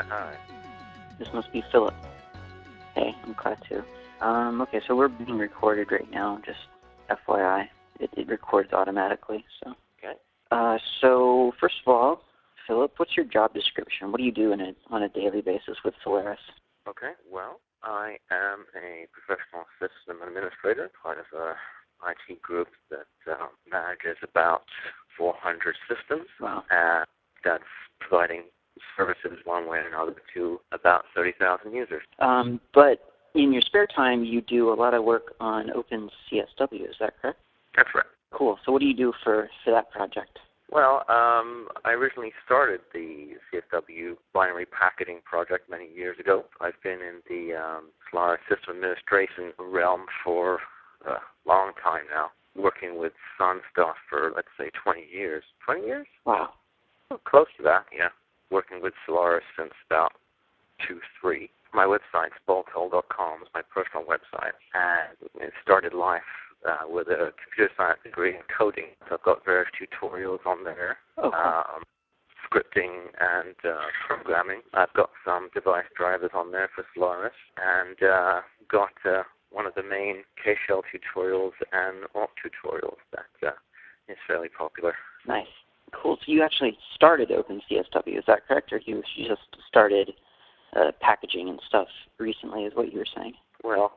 Hi. This must be Philip. Hey, I'm Klaatu. Okay, so we're being recorded right now, just FYI. It records automatically, so. Okay. So, first of all, Philip, what's your job description? What do you do on a daily basis with Solaris? Okay, well, I am a professional system administrator, part of a IT group that manages about 400 systems. Wow. And that's providing services one way or another to about 30,000 users. But in your spare time, you do a lot of work on OpenCSW, is that correct? That's right. Cool. So what do you do for that project? Well, I originally started the CSW binary packaging project many years ago. I've been in the Solaris system administration realm for a long time now, working with Sun stuff for, let's say, 20 years. 20 years? Wow. Oh, close to that, yeah. Working with Solaris since about 2003. My website's boltol.com, is my personal website, and it started life with a computer science degree in coding. So I've got various tutorials on there, scripting and programming. I've got some device drivers on there for Solaris, and got one of the main K-shell tutorials and AWK tutorials that is fairly popular. Nice. Cool. So you actually started OpenCSW, is that correct? Or you just started packaging and stuff recently, is what you were saying? Well,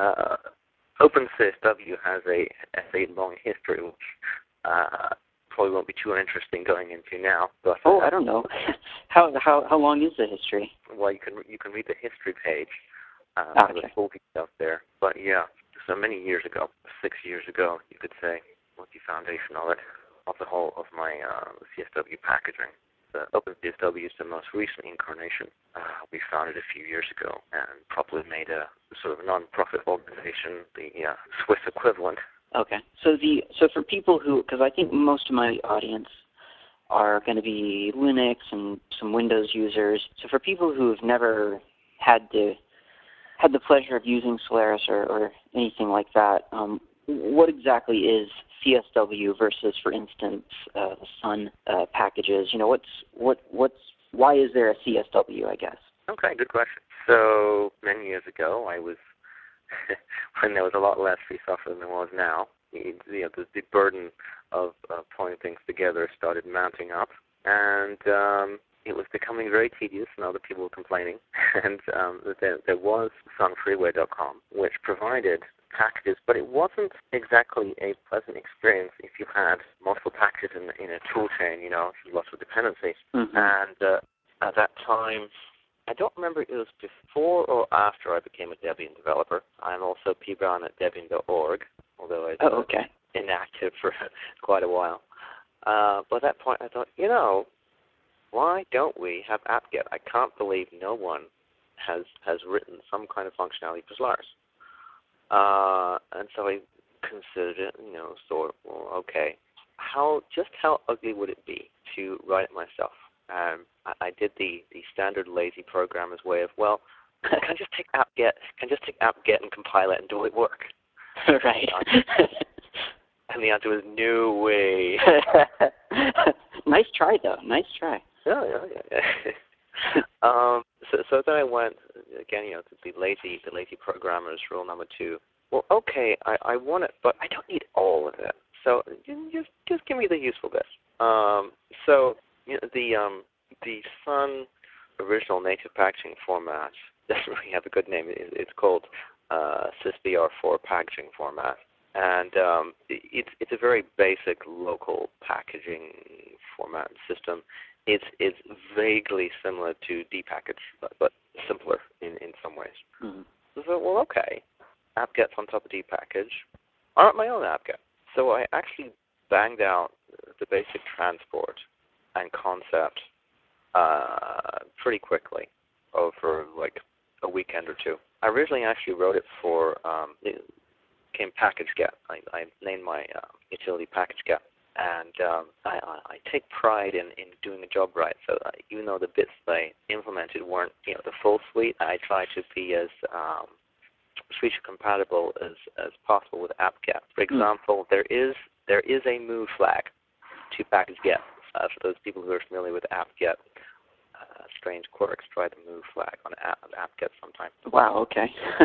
OpenCSW has a long history, which probably won't be too interesting going into now. But I don't know. How long is the history? Well, you can read the history page. Okay. The full details there. But yeah, so many years ago, 6 years ago, you could say, was the foundation of it, of the whole of my CSW packaging. The OpenCSW is the most recent incarnation. We founded a few years ago and probably made a sort of non-profit organization, the Swiss equivalent. Okay. So for people who, because I think most of my audience are going to be Linux and some Windows users. So for people who have never had the pleasure of using Solaris or anything like that, what exactly is CSW versus, for instance, the Sun packages? You know, why is there a CSW, I guess? Okay, good question. So many years ago, I was when there was a lot less free software than there was now. The burden of pulling things together started mounting up, and it was becoming very tedious, and other people were complaining. And there was sunfreeware.com, which provided packages, but it wasn't exactly a pleasant experience if you had multiple packages in a tool chain, lots of dependencies. Mm-hmm. And at that time, I don't remember if it was before or after I became a Debian developer. I'm also pbrown at debian.org, although I was inactive for quite a while. But at that point, I thought, why don't we have apt-get? I can't believe no one has written some kind of functionality for Solaris. And so I considered it, okay, how ugly would it be to write it myself? I did the standard lazy programmer's way of, can I just take apt-get and compile it and do it work? Right. And the answer was, no way. Nice try, though. Nice try. Yeah. So then I went, again, to the lazy programmer's rule number 2. Well, okay, I want it, but I don't need all of it. So just give me the useful bits. So the Sun original native packaging format doesn't really have a good name. It's called SysBR4 packaging format, and it's a very basic local packaging format system. It's vaguely similar to dpackage, but simpler in some ways. Mm-hmm. So, well, okay, apt-get's on top of dpackage. I want my own apt-get. So I actually banged out the basic transport and concept pretty quickly over like a weekend or two. I originally actually wrote it for it came package-get. I named my utility package-get. And I take pride in doing the job right. So even though the bits I implemented weren't the full suite, I try to be as feature compatible as possible with apt-get. For example, there is a move flag to package-get. For those people who are familiar with apt-get, strange quirks try the move flag on apt-get sometimes. Wow, okay.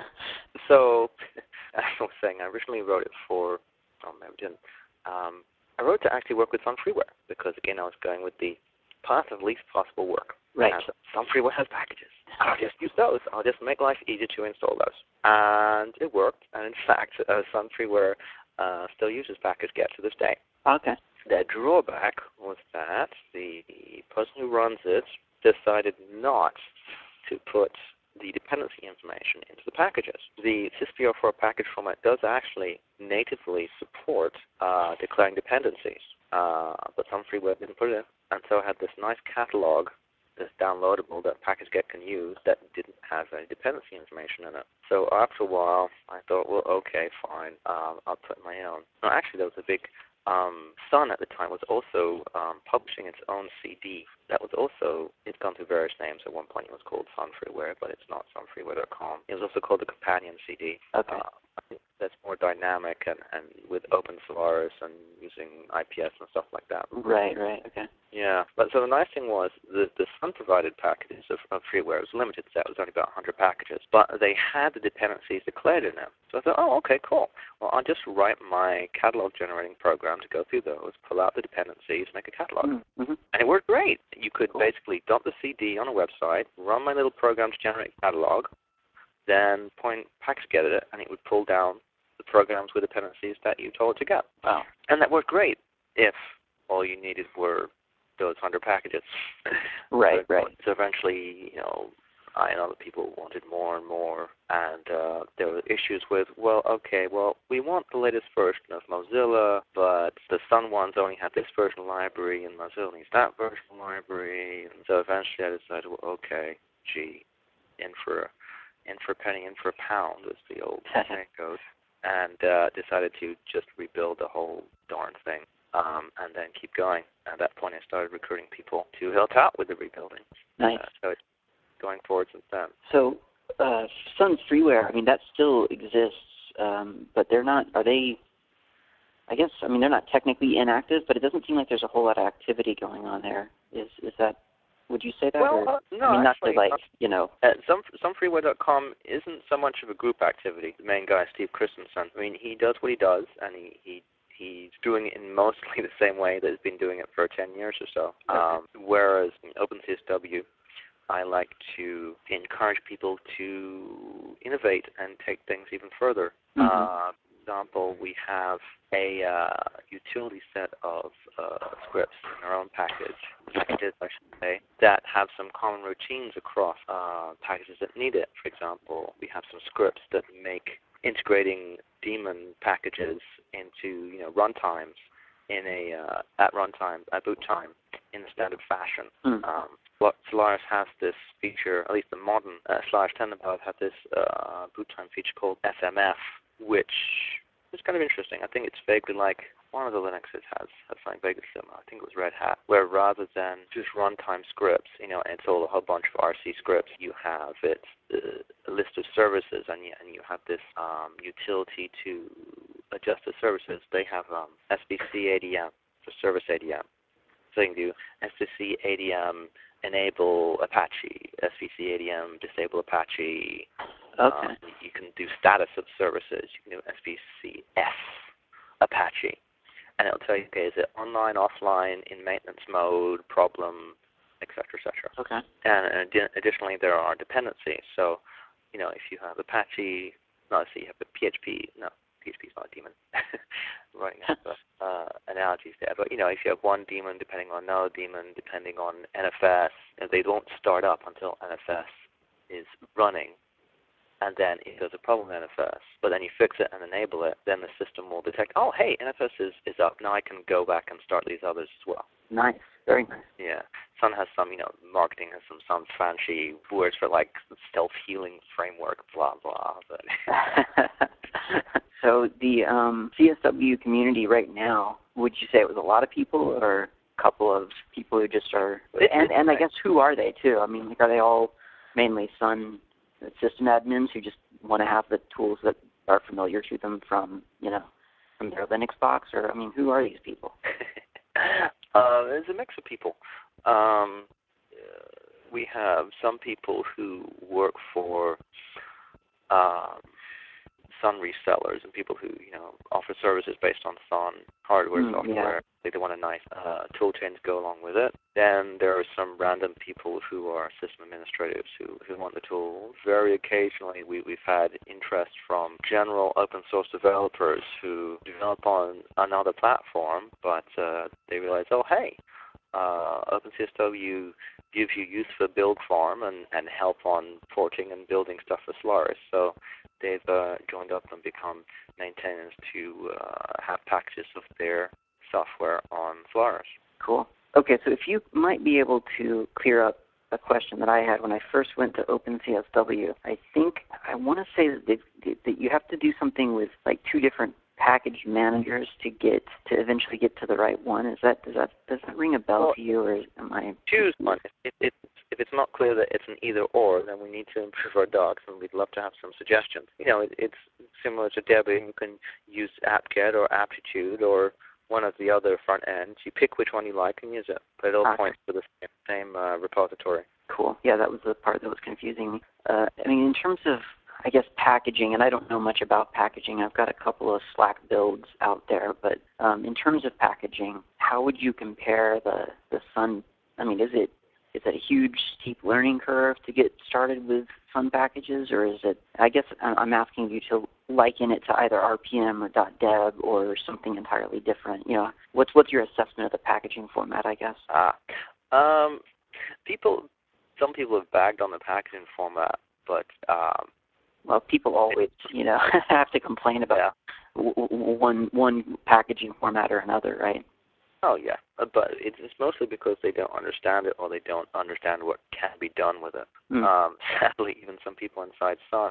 So, as I was saying, I originally wrote it for, maybe I didn't. I wrote to actually work with Sun Freeware because, again, I was going with the path of least possible work. Right. And Sun Freeware has packages. I'll just use those. I'll just make life easier to install those. And it worked. And, in fact, Sun Freeware still uses package-get to this day. Okay. The drawback was that the person who runs it decided not to put the dependency information into the packages. The SysPR4 package format does actually natively support declaring dependencies, but Sun Freeware didn't put it in. And so I had this nice catalog that's downloadable that package-get can use that didn't have any dependency information in it. So after a while, I thought, well, okay, fine, I'll put my own. No, actually, there was a big Sun at the time was also publishing its own CD. That was also, it's gone through various names. At one point it was called Sun Freeware, but it's not sunfreeware.com. It was also called the Companion CD. Okay. I think that's more dynamic and with open Solaris and using IPS and stuff like that. Right, okay. Yeah, but so the nice thing was the Sun-provided packages of freeware was a limited set. It was only about 100 packages, but they had the dependencies declared in them. So I thought, oh, okay, cool. Well, I'll just write my catalog-generating program to go through those, pull out the dependencies, make a catalog. Mm-hmm. And it worked great. You could basically dump the CD on a website, run my little program to generate a catalog, then point package-get at it, and it would pull down the programs with dependencies that you told it to get. Wow. And that worked great if all you needed were those 100 packages. Right. So eventually, I and other people wanted more and more, and there were issues with, we want the latest version of Mozilla, but the Sun ones only have this version library, and Mozilla needs that version library. And so eventually I decided, in for a penny, in for a pound, as the old saying goes, and decided to just rebuild the whole darn thing. And then keep going. At that point, I started recruiting people to help out with the rebuilding. Nice. So it's going forward since then. So Sun Freeware, that still exists, but they're not, are they, they're not technically inactive, but it doesn't seem like there's a whole lot of activity going on there. Is that, would you say that? Well, no, actually, Sunfreeware.com isn't so much of a group activity. The main guy, Steve Christensen, he does what he does, and he's doing it in mostly the same way that he's been doing it for 10 years or so. Okay. Whereas in OpenCSW, I like to encourage people to innovate and take things even further. For example, we have a utility set of scripts in our own packages, I should say, that have some common routines across packages that need it. For example, we have some scripts that make integrating daemon packages into runtimes at boot time in a standard fashion. Solaris has this feature, at least the modern Solaris 10 above have this boot time feature called SMF, which is kind of interesting. I think it's vaguely like one of the Linuxes has something vaguely similar. I think it was Red Hat, where rather than just runtime scripts, install a whole bunch of RC scripts, you have a list of services, and you have this utility to adjust the services. They have SBC ADM for service ADM. So you can do SBC ADM enable Apache, SBC ADM disable Apache. Okay. You can do status of services. You can do SBCS Apache. And it'll tell you, okay, is it online, offline, in maintenance mode, problem, et cetera, et cetera. Okay. And additionally, there are dependencies. So, if you have Apache, you have the PHP, PHP is not a daemon. Writing analogies there. But, if you have one daemon depending on another daemon, depending on NFS, they don't start up until NFS is running. And then if there's a problem in NFS, but then you fix it and enable it, then the system will detect, oh, hey, NFS is up. Now I can go back and start these others as well. Nice. Very nice. Yeah. Sun has some, marketing has some fancy words for, self-healing framework, blah, blah. But So the CSW community right now, would you say it was a lot of people or a couple of people who just are, and I guess who are they, too? Are they all mainly Sun system admins who just want to have the tools that are familiar to them from their Linux box, or who are these people? There's a mix of people. we have some people who work for Sun resellers and people who, offer services based on Sun hardware, software. Yeah. They want a nice tool chain to go along with it. Then there are some random people who are system administrators who want the tools. Very occasionally, we've had interest from general open source developers who develop on another platform, but they realize, oh, hey, OpenCSW gives you use for build farm and help on porting and building stuff for Solaris. So they've joined up and become maintainers to have packages of their software on Solaris. Cool. Okay, so if you might be able to clear up a question that I had when I first went to OpenCSW, I want to say that you have to do something with like 2 different package managers to eventually get to the right one. Does that ring a bell to you, or am I? Choose one. If it's not clear that it's an either or, then we need to improve our docs, and we'd love to have some suggestions. It's similar to Debian. You can use apt-get or aptitude or one of the other front ends. You pick which one you like and use it, but it all points to the same repository. Cool. Yeah, that was the part that was confusing me. In terms of, I guess, packaging, and I don't know much about packaging. I've got a couple of Slack builds out there, but in terms of packaging, how would you compare the Sun? Is it a huge, steep learning curve to get started with Sun packages, or is it? I guess I'm asking you to liken it to either RPM or .deb or something entirely different. What's your assessment of the packaging format, I guess? Some people have bagged on the packaging format, but well, people always, have to complain about one packaging format or another, right? Oh, yeah, but it's mostly because they don't understand it or they don't understand what can be done with it. Sadly, even some people inside Sun,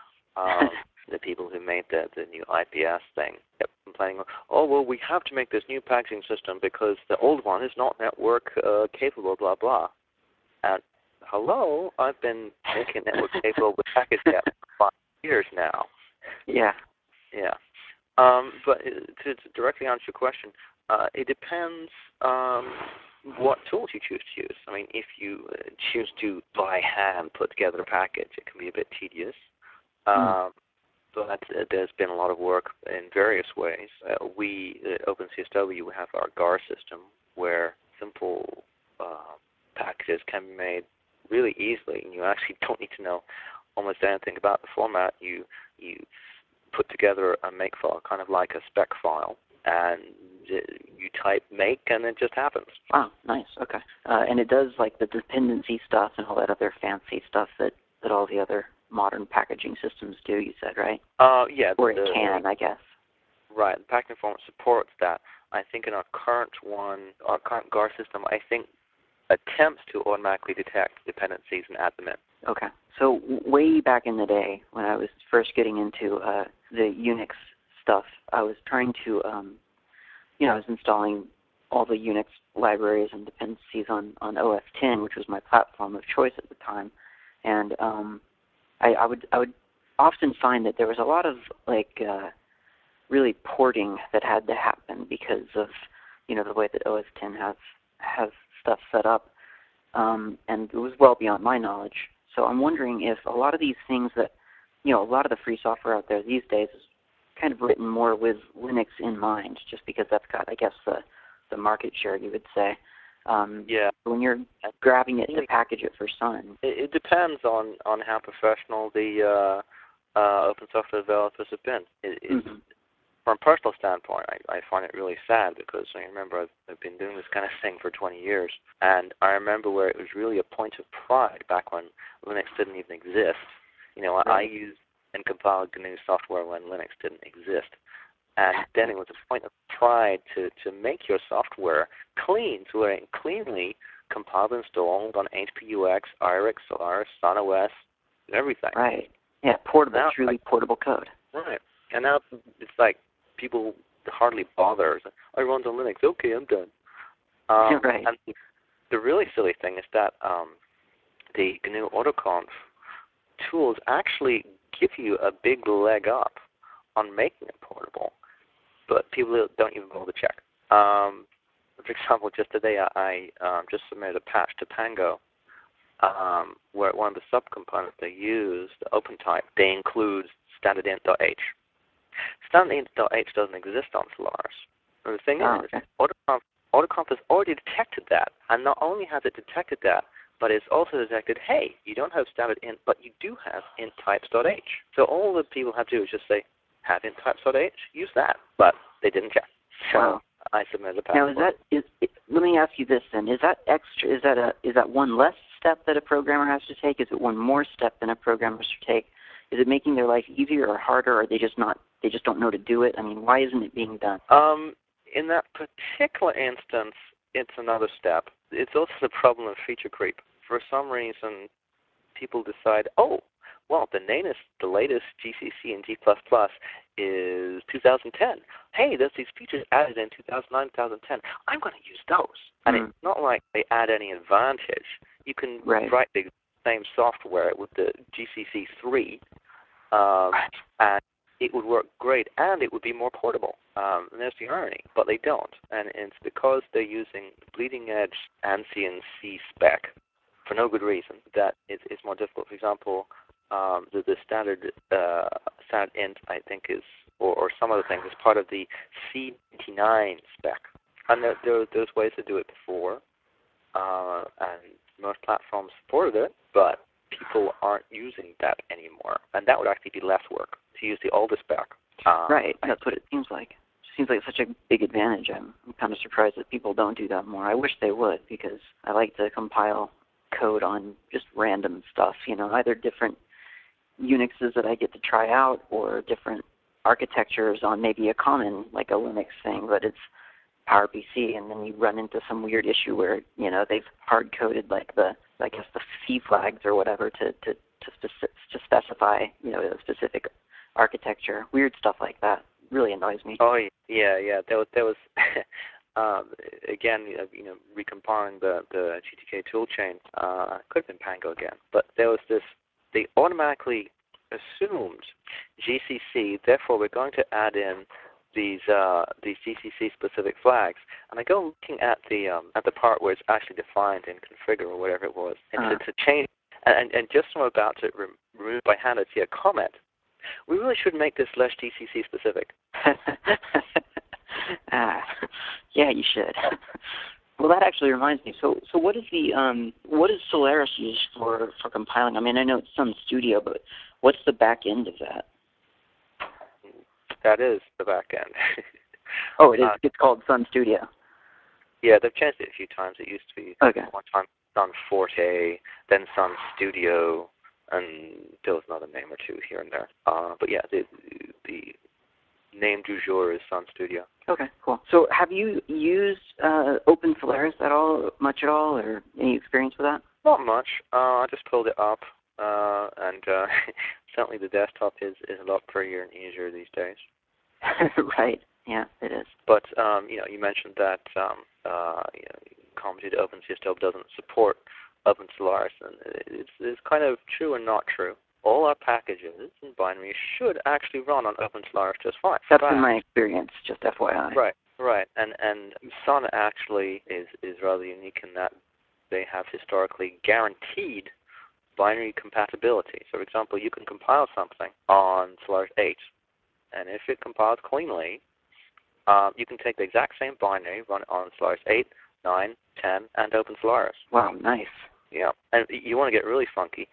the people who made the new IPS thing, kept complaining, oh, well, we have to make this new packaging system because the old one is not network capable, blah, blah. And hello, I've been making network capable with package-cat for 5 years now. Yeah. Yeah. But to directly answer your question, it depends what tools you choose to use. If you choose to by hand put together a package, it can be a bit tedious. But there's been a lot of work in various ways. We at OpenCSW have our GAR system where simple packages can be made really easily, and you actually don't need to know almost anything about the format. You put together a make file, kind of like a spec file, and you type make, and it just happens. Wow, nice. Okay. And it does like the dependency stuff and all that other fancy stuff that all the other modern packaging systems do, you said, right? Yeah. Or it can, I guess. Right. The packaging format supports that. I think in our current GAR system, attempts to automatically detect dependencies and add them in. Okay. So way back in the day, when I was first getting into the Unix stuff, I was trying to, I was installing all the Unix libraries and dependencies on OS X, which was my platform of choice at the time, and I would often find that there was a lot of really porting that had to happen because of the way that OS X has stuff set up, and it was well beyond my knowledge. So I'm wondering if a lot of these things that, a lot of the free software out there these days is kind of written more with Linux in mind, just because that's got, I guess, the market share, you would say. Yeah. When you're grabbing it to package it for Sun. It depends on how professional the open software developers have been. From a personal standpoint, I find it really sad because I remember I've been doing this kind of thing for 20 years, and I remember where it was really a point of pride back when Linux didn't even exist. I used and compiled GNU software when Linux didn't exist, and then it was a point of pride to make your software clean, so it cleanly compiled and installed on HPUX, IRIX, Solaris, SunOS, everything. Right. Yeah, portable, truly portable code. Right. And now it's like people hardly bother. I run on Linux. Okay, I'm done. Right. And the really silly thing is that the GNU AutoConf tools actually give you a big leg up on making it portable, but people don't even bother to check. For example, just today I just submitted a patch to Pango where one of the subcomponents they use, the OpenType, they include standardint.h. Standardint.h doesn't exist on Solaris. And the thing is, AutoConf has already detected that, and not only has it detected that, but it's also detected, hey, you don't have standard int, but you do have inttypes.h. So all the people have to do is just say, have inttypes.h, use that. But they didn't check. So I submitted a patent. Now, let me ask you this then. Is that extra? Is that one less step that a programmer has to take? Is it one more step than a programmer should take? Is it making their life easier or harder, or are they just don't know to do it? I mean, why isn't it being done? In that particular instance, it's another step. It's also the problem of feature creep. For some reason, people decide, oh, well, the latest GCC and G++ is 2010. Hey, there's these features added in 2009, 2010. I'm going to use those. And it's not like they add any advantage. You can write the same software with the GCC 3, and it would work great, and it would be more portable. And there's the irony, but they don't. And it's because they're using bleeding-edge ANSI and C spec for no good reason that it's more difficult. For example, the standard int, I think, is, or some other things, is part of the C99 spec. And there's ways to do it before, and most platforms supported it, but people aren't using that anymore. And that would actually be less work to use the older spec. Right, that's what it seems like. It seems like such a big advantage. I'm kind of surprised that people don't do that more. I wish they would, because I like to compile code on just random stuff, either different Unixes that I get to try out or different architectures on maybe a common, like a Linux thing, but it's PowerPC, and then you run into some weird issue where, they've hard-coded like the C flags or whatever to specify, a specific architecture. Weird stuff like that really annoys me. Oh, yeah. There was again, recompiling the GTK toolchain, could have been Pango again, but there was this, they automatically assumed GCC, therefore we're going to add in these GCC-specific flags. And I go looking at the part where it's actually defined in configure or whatever it was, and to change, and just when I'm about to remove by hand, I see a comment. We really should make this less GCC-specific. Yeah, you should. Well, that actually reminds me. So what is what is Solaris used for compiling? I mean, I know it's Sun Studio, but what's the back end of that? That is the back end. Oh, it is. It's called Sun Studio. Yeah, they've changed it a few times. It used to be one time Sun Forte, then Sun Studio, and there was another name or two here and there. But yeah, the name du jour is Sun Studio. Okay, cool. So have you used Open Solaris much at all, or any experience with that? Not much. I just pulled it up, and certainly the desktop is a lot prettier and easier these days. Right. Yeah, it is. But you mentioned that commented OpenCSW doesn't support Open Solaris, and it's kind of true and not true. All our packages and binaries should actually run on Open Solaris just fine. That's been my experience, just FYI. Right. And Sun actually is rather unique in that they have historically guaranteed binary compatibility. So, for example, you can compile something on Solaris 8, and if it compiles cleanly, you can take the exact same binary, run it on Solaris 8, 9, 10, and Open Solaris. Wow, nice. Yeah, and you want to get really funky.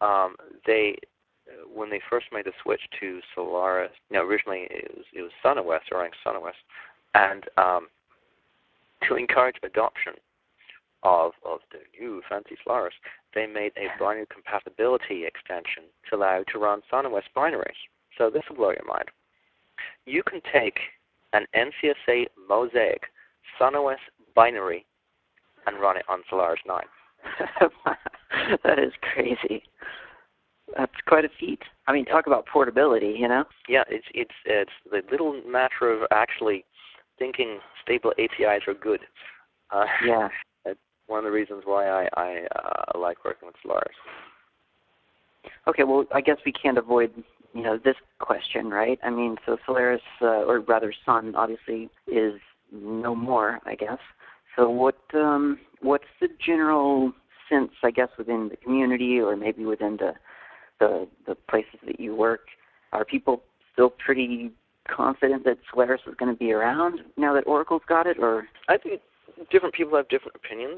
When they first made the switch to Solaris, originally it was SunOS, running SunOS, and to encourage adoption of the new fancy Solaris, they made a binary compatibility extension to allow you to run SunOS binaries. So this will blow your mind. You can take an NCSA Mosaic SunOS binary and run it on Solaris 9. That is crazy. That's quite a feat. I mean, talk about portability, Yeah, it's the little matter of actually thinking stable APIs are good. Yeah. It's one of the reasons why I like working with Solaris. Okay, well, I guess we can't avoid, this question, right? I mean, so Solaris, or rather Sun, obviously, is no more, I guess. So what's the general sense, I guess, within the community or maybe within the places that you work, are people still pretty confident that Solaris is going to be around now that Oracle's got it? Or I think different people have different opinions.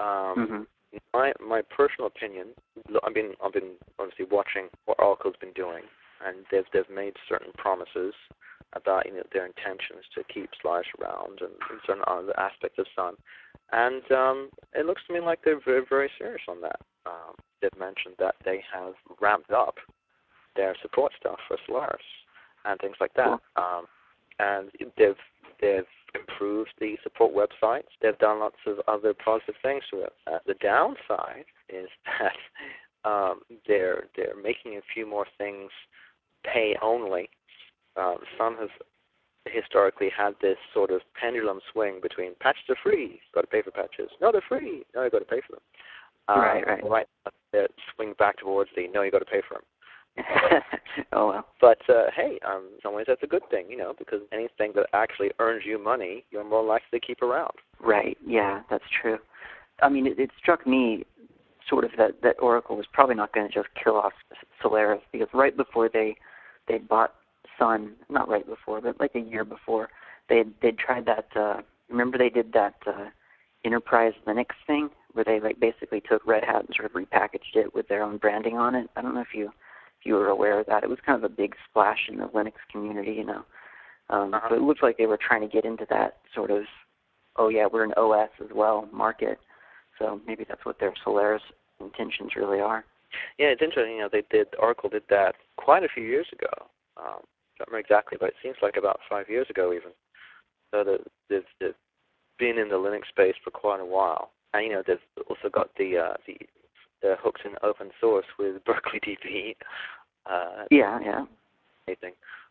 My personal opinion, I've been obviously watching what Oracle's been doing, and they've made certain promises about their intentions to keep Solaris around and certain other aspects of Sun, and it looks to me like they're very, very serious on that. They've mentioned that they have ramped up their support stuff for Solaris and things like that, and they've improved the support websites. They've done lots of other positive things to it. The downside is that they're making a few more things pay only. Sun has historically had this sort of pendulum swing between patches are free, got to pay for patches. No, they're free. No, you got to pay for them. Right. They swing back towards the no, you got to pay for them. Oh well. But hey, in some ways that's a good thing, because anything that actually earns you money, you're more likely to keep around. Right. Yeah, that's true. I mean, it struck me sort of that Oracle was probably not going to just kill off Solaris, because right before they bought Sun, not right before, but like a year before, they'd tried that. Remember they did that Enterprise Linux thing where they like basically took Red Hat and sort of repackaged it with their own branding on it. I don't know if you were aware of that. It was kind of a big splash in the Linux community, So it looked like they were trying to get into that sort of, oh yeah, we're an OS as well market. So maybe that's what their Solaris intentions really are. Yeah, it's interesting. Oracle did that quite a few years ago. Don't remember exactly, but it seems like about 5 years ago even. So they've been in the Linux space for quite a while, and they've also got the hooks in open source with Berkeley DB. Yeah. Anything.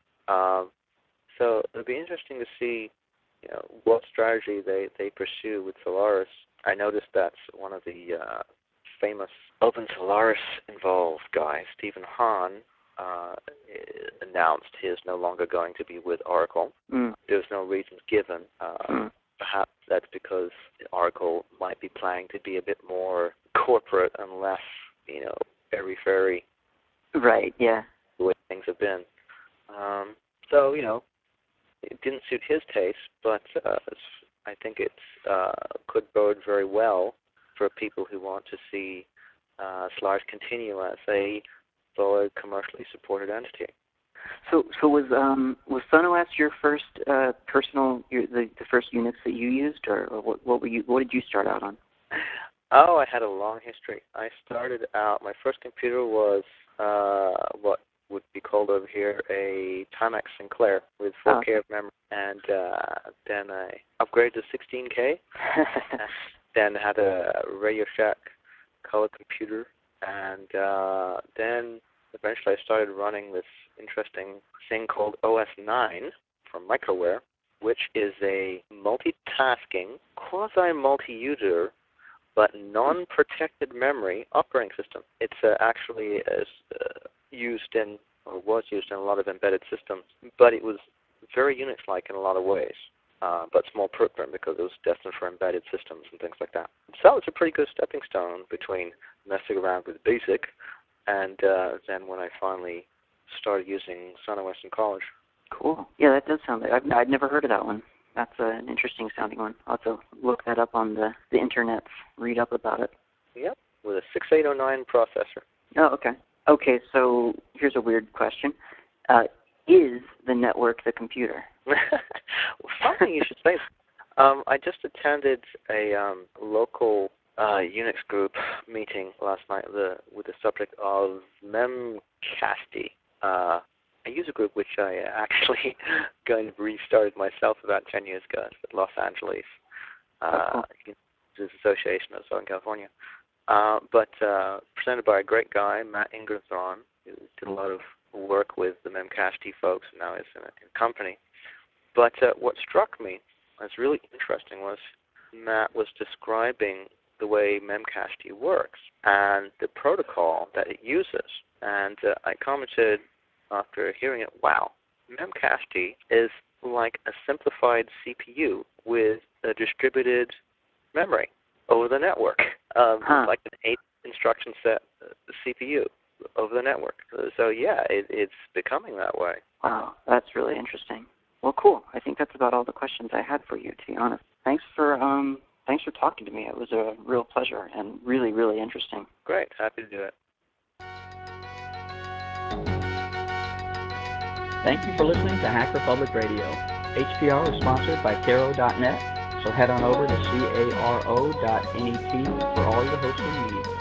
So it'll be interesting to see, what strategy they pursue with Solaris. I noticed that one of the famous Open Solaris involved guys, Stephen Hahn, announced he is no longer going to be with Oracle. There's no reasons given. Perhaps that's because Oracle might be planning to be a bit more corporate and less, airy-fairy. Right, yeah. The way things have been. So, it didn't suit his taste, but I think it could bode very well for people who want to see Solaris continue as a solid, commercially supported entity. So was SunOS your first the first Unix that you used, or what did you start out on? Oh, I had a long history. I started out, my first computer was what would be called over here a Timex Sinclair with 4K of memory, and then I upgraded to 16K, then had a Radio Shack color computer, and then eventually I started running this interesting thing called OS9 from Microware, which is a multitasking, quasi-multi-user, but non-protected memory operating system. It's actually used in, or was used in a lot of embedded systems, but it was very Unix-like in a lot of ways, but small footprint because it was destined for embedded systems and things like that. So it's a pretty good stepping stone between messing around with BASIC and then when I finally started using SunOS in college. Cool. Yeah, that does sound like I'd never heard of that one. That's an interesting sounding one. I'll have to look that up on the internet, read up about it. Yep, with a 6809 processor. Oh, okay. Okay, so here's a weird question. Is the network the computer? Well, something you should say. I just attended a local Unix group meeting last night with the subject of Memcached, a user group which I actually kind of restarted myself about 10 years ago at Los Angeles. This Association of Southern California. But presented by a great guy, Matt Ingersohn, who did a lot of work with the Memcached folks and now is in a company. But what struck me as really interesting was Matt was describing the way Memcached works and the protocol that it uses. And I commented after hearing it, wow, Memcached is like a simplified CPU with a distributed memory over the network. like an 8 instruction set CPU over the network. So yeah, it's becoming that way. Wow, that's really interesting. Well, cool. I think that's about all the questions I had for you, to be honest. Thanks for talking to me. It was a real pleasure and really, really interesting. Great. Happy to do it. Thank you for listening to Hacker Public Radio. HPR is sponsored by Caro.net, so head on over to caro.net for all your hosting needs.